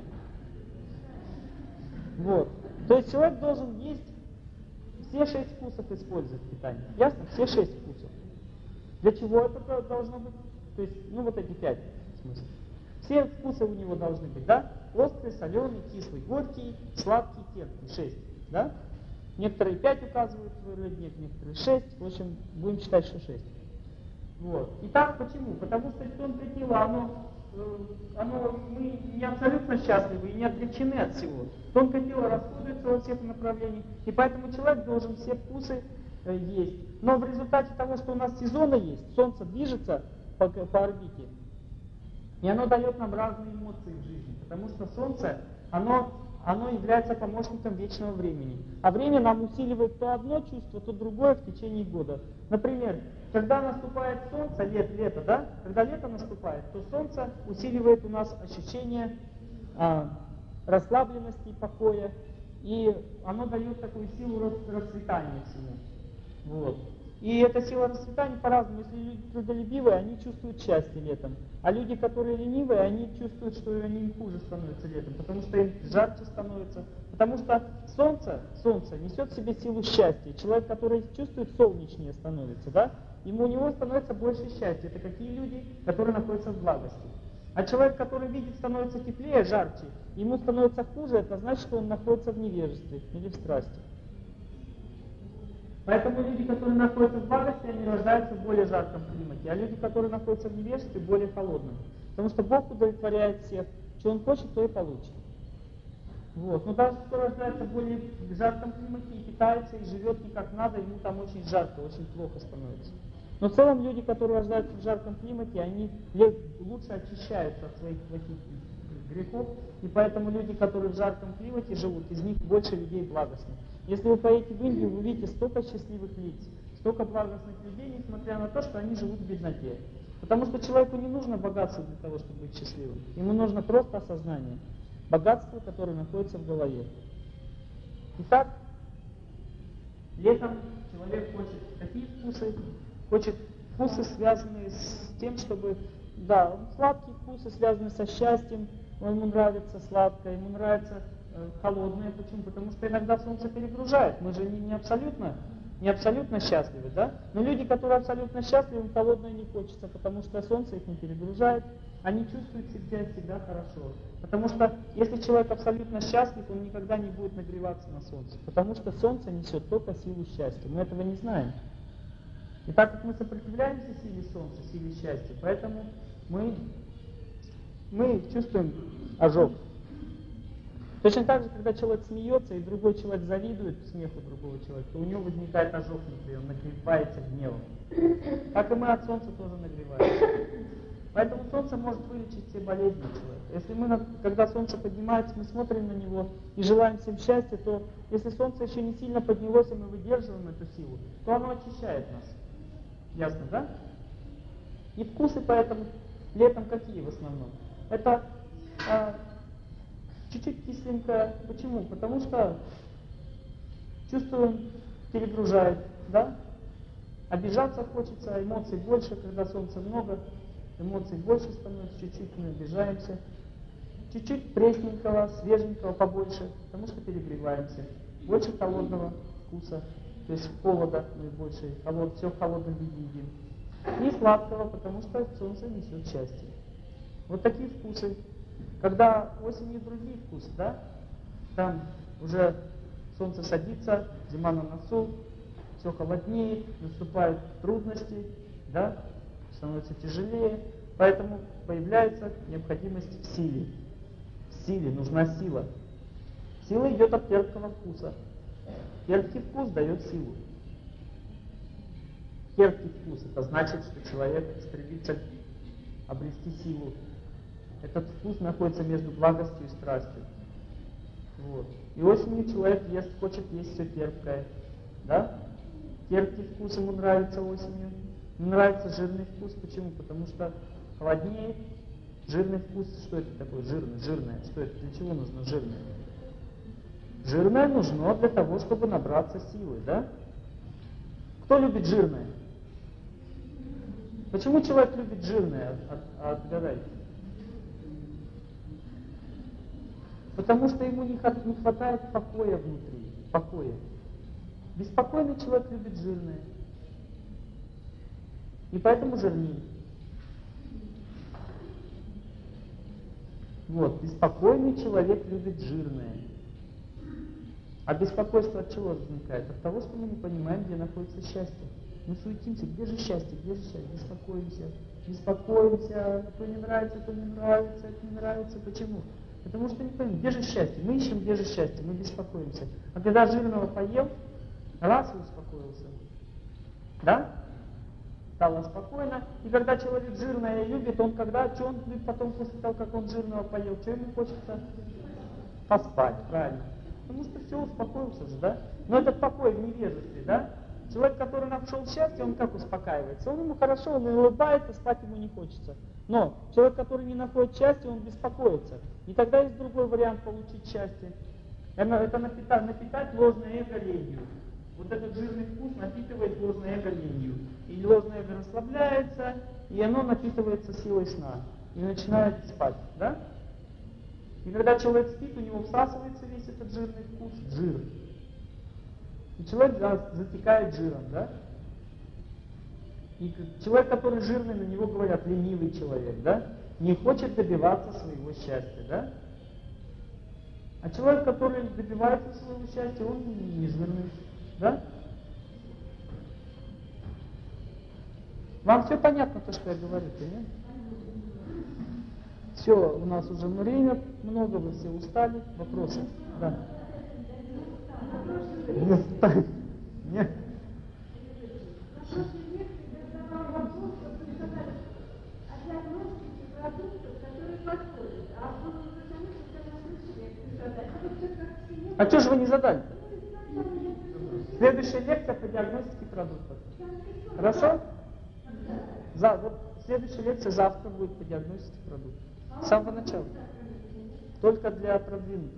Speaker 1: Вот. То есть человек должен есть все 6 вкусов использовать в питании. Ясно? Все 6 вкусов. Для чего это должно быть? То есть, вот эти 5 в смысле. Все вкусы у него должны быть, да? Острый, соленый, кислый, горький, сладкий, терпкий. 6, да? Некоторые 5 указывают свой родник, некоторые 6. В общем, будем считать, что 6. Вот. Итак, почему? Потому что тонкое тело, мы не абсолютно счастливы и не отвлечены от всего. Тонкое тело расходуется во всех направлениях, и поэтому человек должен все вкусы есть. Но в результате того, что у нас сезоны есть, Солнце движется по орбите, и оно дает нам разные эмоции в жизни, потому что Солнце, оно является помощником вечного времени. А время нам усиливает то одно чувство, то другое в течение года. Например, когда наступает солнце, лето, да? Когда лето наступает, то солнце усиливает у нас ощущение расслабленности и покоя, и оно дает такую силу расцветания всему. Вот. И эта сила расцветания по-разному. Если люди трудолюбивые, они чувствуют счастье летом. А люди, которые ленивые, они чувствуют, что им хуже становится летом, потому что им жарче становится. Потому что солнце несет в себе силу счастья. Человек, который чувствует, солнечнее становится, да? У него становится больше счастья. Это какие люди, которые находятся в благости. А человек, который видит, становится теплее, жарче, ему становится хуже, это значит, что он находится в невежестве или в страсти. Поэтому люди, которые находятся в благости, они рождаются в более жарком климате, а люди, которые находятся в невежестве, более холодном. Потому что Бог удовлетворяет всех. Что Он хочет, то и получит. Вот. Но даже кто рождается в более жарком климате и питается, и живет не как надо, ему там очень жарко, очень плохо становится. Но в целом люди, которые рождаются в жарком климате, они лучше очищаются от своих плохих грехов, и поэтому люди, которые в жарком климате живут, из них больше людей благостных. Если вы поедете в Индию, вы увидите столько счастливых лиц, столько благостных людей, несмотря на то, что они живут в бедноте. Потому что человеку не нужно богатство для того, чтобы быть счастливым. Ему нужно просто осознание. Богатство, которое находится в голове. Итак, летом человек хочет какие вкусы? Хочет Вкусы, связанные с тем, чтобы... Да, сладкие вкусы, связаны со счастьем. Ему нравится сладкое, ему нравится холодное. Почему? Потому что иногда солнце перегружает. Мы же не абсолютно счастливы, да? Но люди, которые абсолютно счастливы, им холодное не хочется, потому что солнце их не перегружает. Они чувствуют себя всегда хорошо. Потому что если человек абсолютно счастлив, он никогда не будет нагреваться на солнце. Потому что солнце несет только силу счастья. Мы этого не знаем. И так как мы сопротивляемся силе солнца, силе счастья, поэтому мы чувствуем ожог. Точно так же, когда человек смеется, и другой человек завидует смеху другого человека, то у него возникает ожог внутри, он нагревается гневом. Так и мы от солнца тоже нагреваемся. Поэтому солнце может вылечить все болезни человека. Если мы, когда солнце поднимается, мы смотрим на него и желаем всем счастья, то если солнце еще не сильно поднялось, и мы выдерживаем эту силу, то оно очищает нас. Ясно, да? И вкусы поэтому летом какие в основном? Это чуть-чуть кисленькое. Почему? Потому что чувствуем, перегружает, да? Обижаться хочется, эмоций больше, когда солнца много, эмоций больше становится, чуть-чуть мы обижаемся. Чуть-чуть пресненького, свеженького побольше, потому что перегреваемся. Больше холодного вкуса, то есть холода мы больше, все в холодном виде едим. И сладкого, потому что солнце несет счастье. Вот такие вкусы. Когда осенью другие вкусы, да? Там уже солнце садится, зима на носу, все холоднеет, наступают трудности, да? Становится тяжелее, поэтому появляется необходимость в силе. В силе нужна сила. Сила идет от терпкого вкуса. Терпкий вкус дает силу. Терпкий вкус — это значит, что человек стремится обрести силу. Этот вкус находится между благостью и страстью. Вот. И осенью человек хочет есть все терпкое. Да? Терпкий вкус ему нравится осенью. Ему нравится жирный вкус. Почему? Потому что холоднее. Жирный вкус, что это такое? Жирное. Что это? Для чего нужно жирное? Жирное нужно для того, чтобы набраться силы, да? Кто любит жирное? Почему человек любит жирное? Отгадайте. Потому что ему не хватает покоя внутри. Покоя. Беспокойный человек любит жирное. И поэтому жирнее. Вот, беспокойный человек любит жирное. А беспокойство от чего возникает? От того, что мы не понимаем, где находится счастье. Мы суетимся, где же счастье, беспокоимся, то не нравится, это не нравится. Почему? Потому что не понимаем, где же счастье. Мы ищем, где же счастье, мы беспокоимся. А когда жирного поел, раз и успокоился. Да? Стало спокойно. И когда человек жирное любит, что он любит потом после того, как он жирного поел, что ему хочется? Поспать, правильно. Потому что все, успокоился же, да? Но этот покой в невежестве, да? Человек, который нашел счастье, он как успокаивается? Он ему хорошо, он улыбается, спать ему не хочется. Но человек, который не находит счастья, он беспокоится. И тогда есть другой вариант получить счастье. Это напитать ложное эго ленью. Вот этот жирный вкус напитывает ложное эго ленью. И ложное эго расслабляется, и оно напитывается силой сна. И начинает спать, да? И когда человек спит, у него всасывается весь этот жирный вкус, жир. И человек затекает жиром, да? И человек, который жирный, на него говорят ленивый человек, да? Не хочет добиваться своего счастья, да? А человек, который добивается своего счастья, он не жирный, да? Вам все понятно, то, что я говорю, нет? Все, у нас уже время много, вы все устали. Вопросы? Да. Нет. А что же вы не задали? Следующая лекция по диагностике продуктов. Хорошо? Вот следующая лекция завтра будет по диагностике продуктов. С самого начала. Только для продвинутых.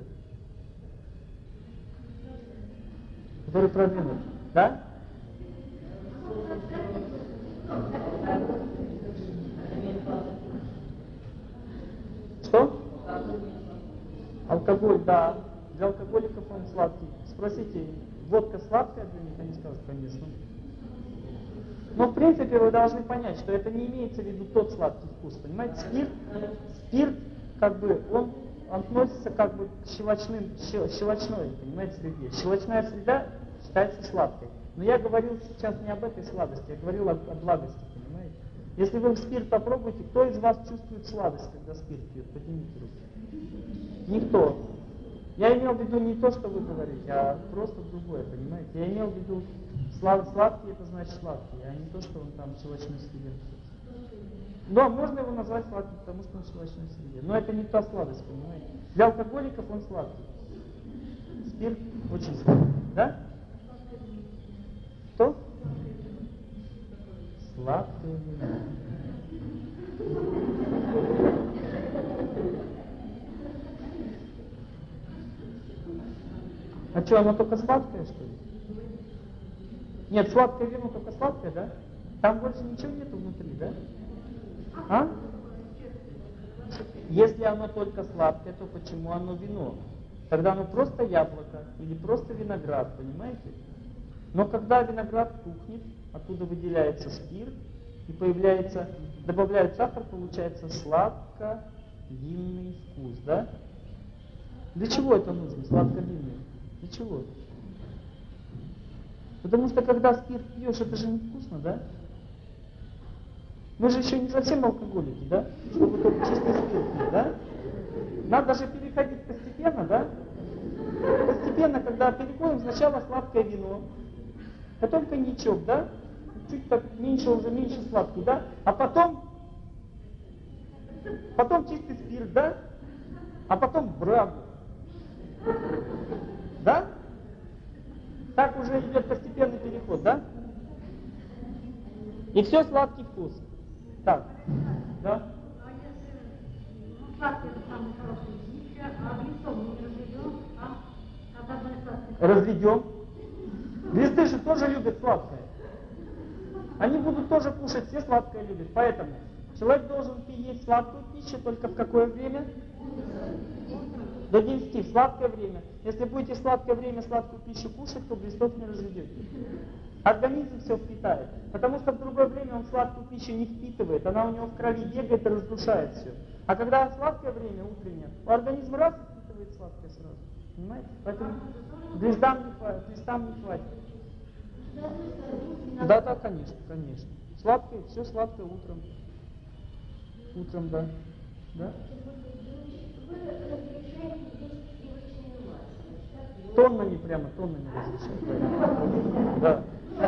Speaker 1: Которые продвинуты. Да? Что? Алкоголь, да. Для алкоголиков он сладкий. Спросите, водка сладкая для них? Они скажут, конечно. Но в принципе вы должны понять, что это не имеется в виду тот сладкий вкус. Понимаете, спирт как бы, он относится как бы к щелочной, понимаете, среде. Щелочная среда считается сладкой. Но я говорил сейчас не об этой сладости, я говорил о благости, понимаете. Если вы спирт попробуете, кто из вас чувствует сладость, когда спирт пьет? Поднимите руку. Никто. Я имел в виду не то, что вы говорите, а просто другое, понимаете. Я имел в виду сладкий, это значит сладкий, а не то, что он там в щелочной среде. Да, можно его назвать сладким, потому что он в щелочной среде. Но это не та сладость, понимаете. Для алкоголиков он сладкий. Спирт очень сладкий, да? Что? Сладкое вино. А что, оно только сладкое, что ли? Нет, сладкое вино только сладкое, да? Там больше ничего нету внутри, да? А? Если оно только сладкое, то почему оно вино? Тогда оно просто яблоко или просто виноград, понимаете? Но когда виноград тухнет, оттуда выделяется спирт и появляется, добавляют сахар, получается сладко-винный вкус, да? Для чего это нужно, сладко-винный? Для чего? Потому что когда спирт пьешь, это же невкусно, да? Мы же еще не совсем алкоголики, да? Чтобы только чистый спирт пить, да? Надо же переходить постепенно, да? Постепенно, когда переходим, сначала сладкое вино, потом коньячок, да? Чуть так меньше, уже меньше сладкий, да? А потом чистый спирт, да? А потом брагу. Да? Так уже идет постепенный переход, да? И все сладкий вкус. Так, да?
Speaker 2: А если сладкое это самое хорошее пища, а глистом не разведем, от одной сладкой?
Speaker 1: Разведем. Глисты же тоже любят сладкое. Они будут тоже кушать, все сладкое любят. Поэтому человек должен есть сладкую пищу только в какое время? До 9, в сладкое время. Если будете в сладкое время сладкую пищу кушать, то глистов не разведете. Организм все впитает. Потому что в другое время он сладкую пищу не впитывает, она у него в крови бегает и разрушает все. А когда сладкое время, утреннее, у организма раз впитывает сладкое сразу. Понимаете? Поэтому глистам не хватит. Да, конечно, конечно. Сладкое, все сладкое утром. Утром, да. Да? Тоннами прямо, тоннами разрешают. Да.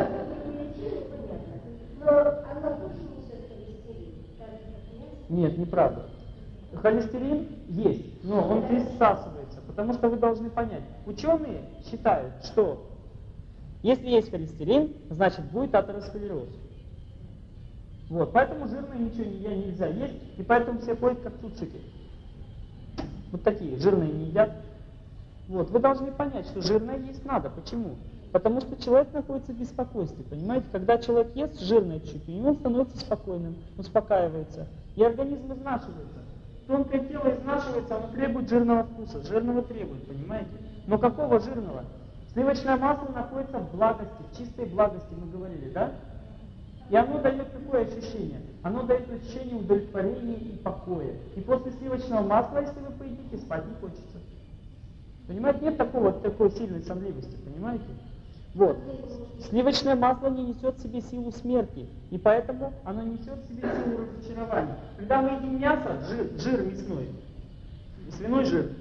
Speaker 1: Нет, неправда. Холестерин есть, но он пересасывается, потому что вы должны понять. Ученые считают, что если есть холестерин, значит будет атеросклероз. Вот, поэтому жирное ничего нельзя есть, и поэтому все ходят как цуцики. Вот такие, жирные не едят. Вот, вы должны понять, что жирное есть надо. Почему? Потому что человек находится в беспокойстве, понимаете? Когда человек ест жирное чуть, у него становится спокойным, успокаивается, и организм изнашивается. Тонкое тело изнашивается, оно требует жирного вкуса, жирного требует, понимаете? Но какого жирного? Сливочное масло находится в благости, в чистой благости, мы говорили, да? И оно дает какое ощущение? Оно дает ощущение удовлетворения и покоя. И после сливочного масла, если вы поедите, спать не хочется. Понимаете, нет такой сильной сонливости, понимаете? Вот. Сливочное масло не несет в себе силу смерти, и поэтому оно несет в себе силу разочарования. Когда мы едим мясо, жир мясной, свиной жир,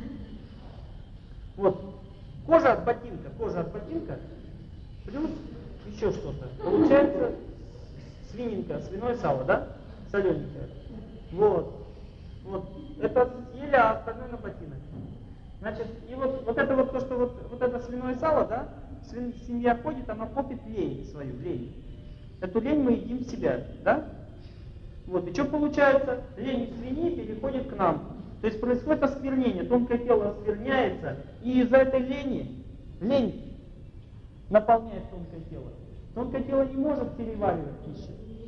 Speaker 1: вот, кожа от ботинка, плюс еще что-то. Получается свининка, свиное сало, да? Солененькое. Вот. Это съели, а остальное на ботинок. Значит, и вот это вот то, что вот это свиное сало, да? Свинья ходит, она копит лень свою, лень. Эту лень мы едим в себя, да? Вот, и что получается? Лень свиньи переходит к нам. То есть происходит осквернение, тонкое тело оскверняется, и из-за этой лень наполняет тонкое тело. Тонкое тело не может переваривать пищу.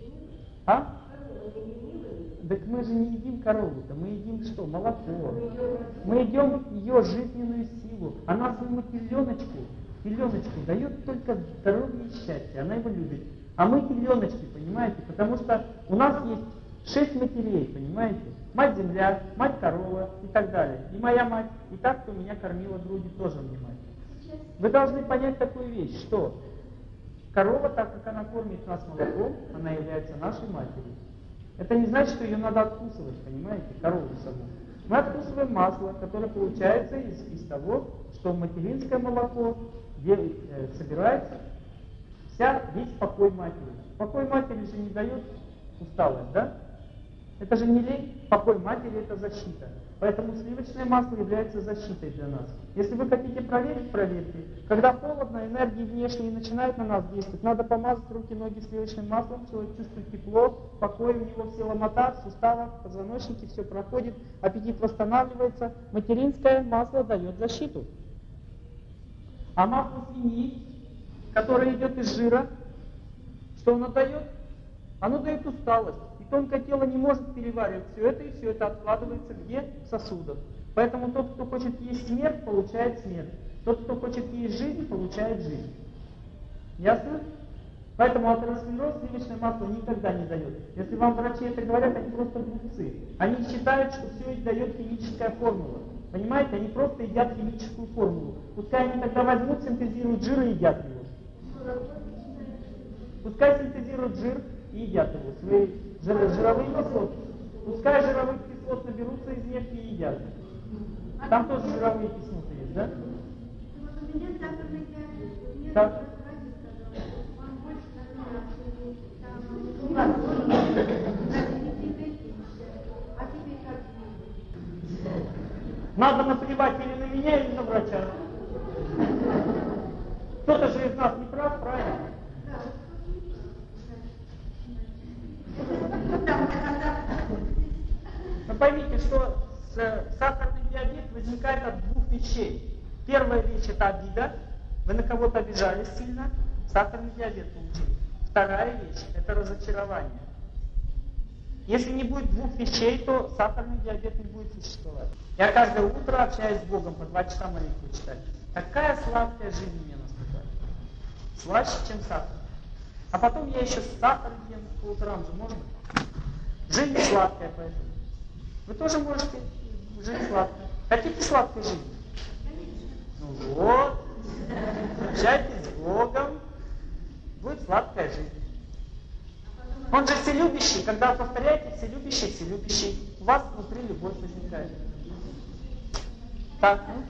Speaker 1: А? Так мы же не едим корову-то, мы едим что? Молоко. Мы едим ее жизненную силу. Она своему теленочку дает только здоровье и счастье, она его любит. А мы теленочки, понимаете? Потому что у нас есть 6 матерей, понимаете? Мать земля, мать корова и так далее. И моя мать, и та, кто меня кормила грудью, тоже мне мать. Вы должны понять такую вещь, что корова, так как она кормит нас молоком, она является нашей матерью. Это не значит, что ее надо откусывать, понимаете, корову саму. Мы откусываем масло, которое получается из того, что материнское молоко, где собирается весь покой матери. Покой матери же не дает усталость, да? Это же не лень, покой матери это защита. Поэтому сливочное масло является защитой для нас. Если вы хотите проверить, проверьте. Когда холодно, энергии внешние начинают на нас действовать, надо помазать руки, ноги сливочным маслом, человек чувствует тепло, покой, у него все ломота, в суставах, позвоночнике, все проходит, аппетит восстанавливается. Материнское масло дает защиту. А масло свиньи, которое идет из жира, что оно дает? Оно дает усталость. Тонкое тело не может переваривать все это, и все это откладывается где? В сосудах. Поэтому тот, кто хочет есть смерть, получает смерть. Тот, кто хочет есть жизнь, получает жизнь. Ясно? Поэтому атеросклероз сливочное масло никогда не дает. Если вам врачи это говорят, они просто глупцы. Они считают, что все дает химическая формула. Понимаете? Они просто едят химическую формулу. Пускай они тогда возьмут, синтезируют жир и едят его. Пускай синтезируют жир и едят его. Свои жировые кислоты. Пускай жировых кислот наберутся из нефти и едят. Там тоже жировые кислоты есть, да? Так. Надо наплевать или на меня, или на врача. Кто-то же из нас не прав, правильно? Но поймите, что сахарный диабет возникает от двух вещей. Первая вещь — это обида. Вы на кого-то обижались сильно, сахарный диабет получили. Вторая вещь — это разочарование. Если не будет двух вещей, то сахарный диабет не будет существовать. Я каждое утро общаюсь с Богом, по 2 часа молитву читаю. Какая сладкая жизнь мне наступает. Слаще, чем сахар. А потом я еще сахар ем по утрам же, можно? Жизнь сладкая, поэтому. Вы тоже можете жить сладко. Хотите сладкой жизни? Ну вот. Общайтесь с Богом. Будет сладкая жизнь. Он же вселюбящий. Когда вы повторяете вселюбящий, вселюбящий, у вас внутри любовь возникает. Так, ну?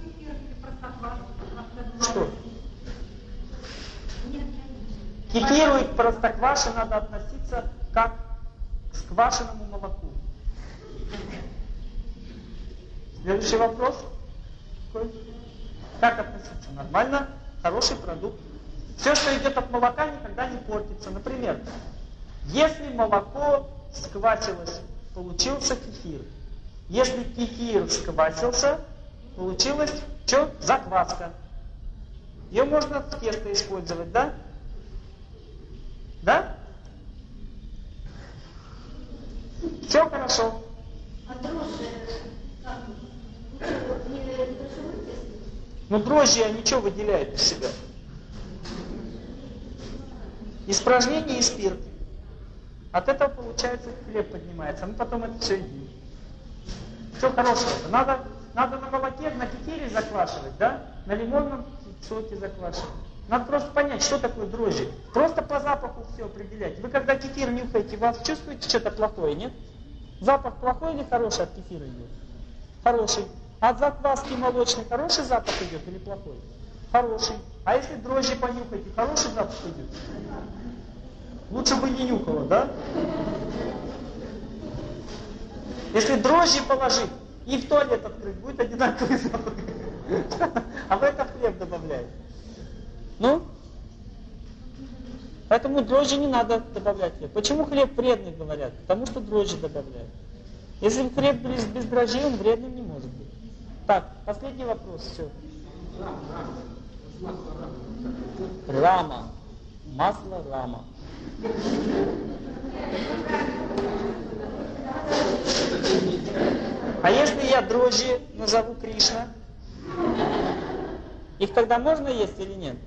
Speaker 1: Что? К кефиру и к простокваше надо относиться как к квашеному молоку. Следующий вопрос. Какой? Как относиться? Нормально, хороший продукт. Все, что идет от молока, никогда не портится. Например, если молоко сквасилось, получился кефир. Если кефир сквасился, получилась что? Закваска. Ее можно в тесто использовать, да? Да? Все хорошо.
Speaker 2: А дрожжи как? Не дрожжевое тесто?
Speaker 1: Ну дрожжи, они что выделяют из себя? Испражнение и спирт. От этого, получается, хлеб поднимается. Мы потом это все едим. Все хорошего. Надо на молоке, на кефире заквашивать, да? На лимонном соке заквашивать. Надо просто понять, что такое дрожжи. Просто по запаху все определять. Вы когда кефир нюхаете, вас чувствуете что-то плохое, нет? Запах плохой или хороший от кефира идет? Хороший. От закваски молочной хороший запах идет или плохой? Хороший. А если дрожжи понюхаете, хороший запах идет? Лучше бы не нюхало, да? Если дрожжи положить и в туалет открыть, будет одинаковый запах. А вы это в хлеб добавляете. Ну? Поэтому дрожжи не надо добавлять в хлеб. Почему хлеб вредный, говорят? Потому что дрожжи добавляют. Если хлеб без дрожжей, он вредным не может быть. Так, последний вопрос, все. Рама. Масло рама. А если я дрожжи назову Кришна, их тогда можно есть или нет?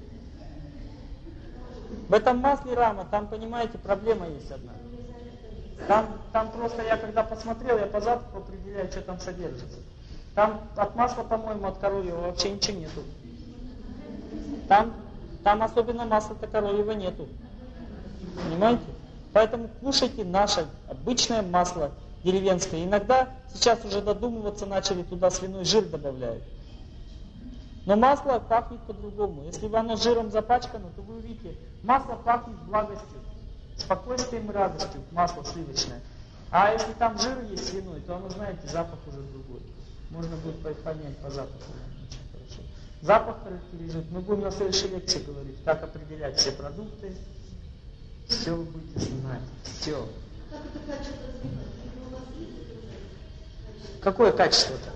Speaker 1: В этом масле рама, там, понимаете, проблема есть одна. Там просто я когда посмотрел, я по запаху определяю, что там содержится. Там от масла, по-моему, от коровьего вообще ничего нету. Там особенно масла-то коровьего нету. Понимаете? Поэтому кушайте наше обычное масло деревенское. Иногда сейчас уже додумываться начали, туда свиной жир добавляют. Но масло пахнет по-другому. Если бы оно жиром запачкано, то вы увидите, масло пахнет благостью, спокойствием и радостью, масло сливочное. А если там жир есть свиной, то оно, знаете, запах уже другой. Можно будет понять по запаху. Очень хорошо. Запах характеризует. Мы будем на следующей лекции говорить, как определять все продукты. Все вы будете знать. Все. Какое качество-то?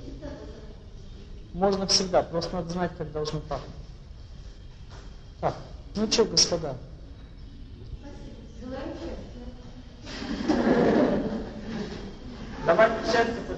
Speaker 1: Можно всегда, просто надо знать, как должно пахнуть. Так, ну что, господа? Давайте счастье.